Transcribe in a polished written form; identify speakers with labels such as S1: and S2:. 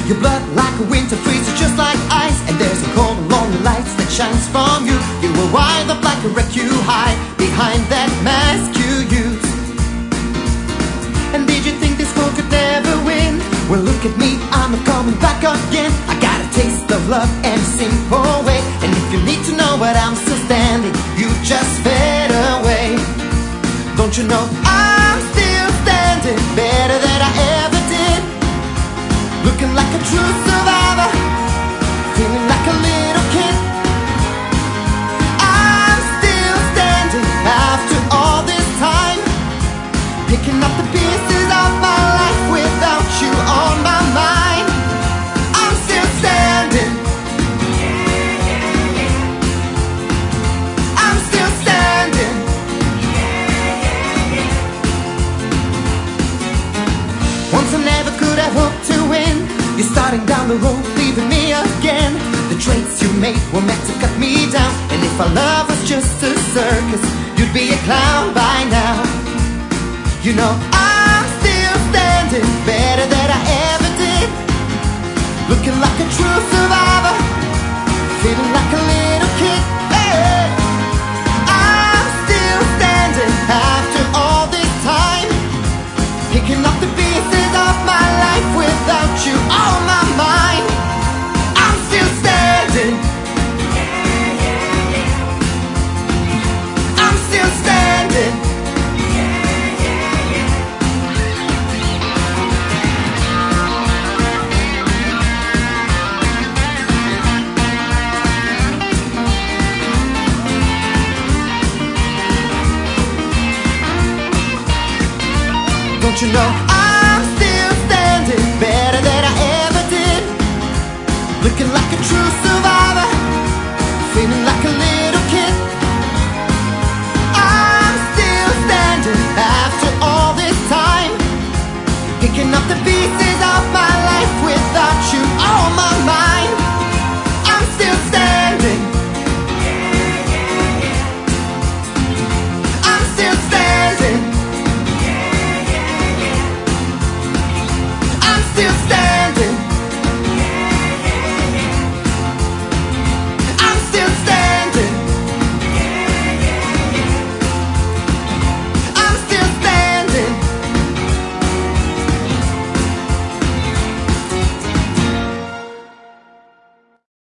S1: Your blood like a winter freezes just like ice, and there's a cold lonely light that shines from you. You will wind up like a wreck, you hide behind that mask you use. And did you think this fool could never win? Well, look at me, I'm coming back again. I got a taste of love and a simple way. And if you need to know what I'm still standing, you just fade away. Don't you know I'm still standing better than I ever did? Looking like a true survivor, feeling like a little kid. I'm still standing after all this time, picking up the pieces of my life without you on my mind. I'm still standing. I'm still standing. Once I never could have hoped to win. You're starting down the road, leaving me again. The traits you made were meant to cut me down. And if our love was just a circus, you'd be a clown by now. You know I'm still standing better than I ever did. Looking like a true survivor, feeling like a little kid. Hey, I'm still standing after all this time, picking up the pieces of my life without you on my mind. I'm still standing. I'm still standing. Don't you know I'm still standing better than I ever did? Looking like a true survivor.